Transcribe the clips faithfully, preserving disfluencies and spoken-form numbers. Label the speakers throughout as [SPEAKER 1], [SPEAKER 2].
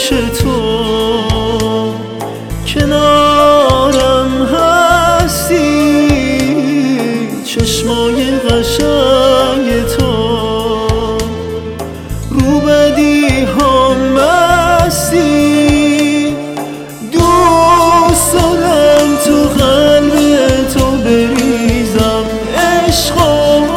[SPEAKER 1] پیش تو کنارم هستی، چشمای قشنگ تو رو بدی هم مستی. دوست دارم تو قلب تو بریزم عشق و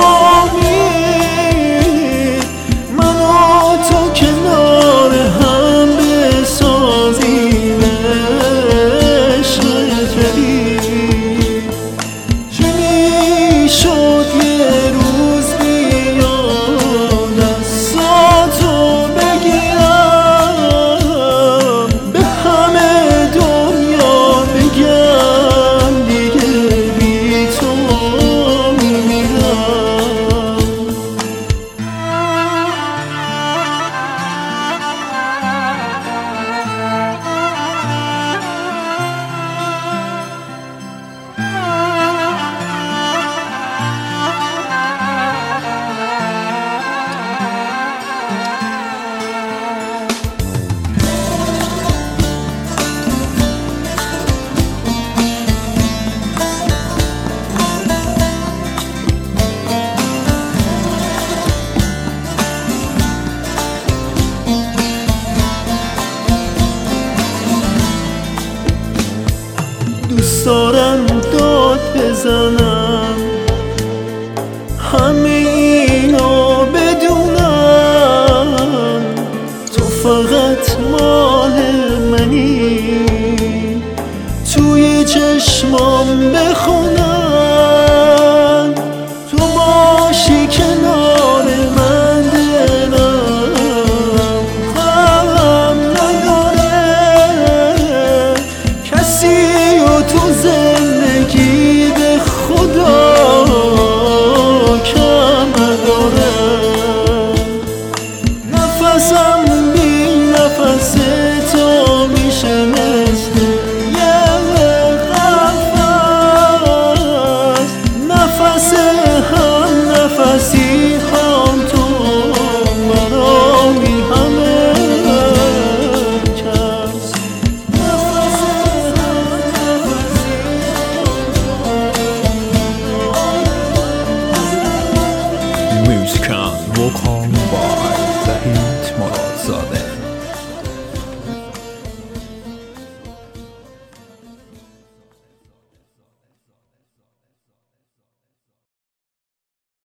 [SPEAKER 1] امید، من و تو کنار هم بسازیم عشق جدید. چه میشد یه روز بیاد دستاتو بگیرم، به همه دنیا بگم دیگه بی تو میمیرم. دوست دارم داد بزنم همه اینو بدونم، تو فقط مال منی، توی چشمام بخونم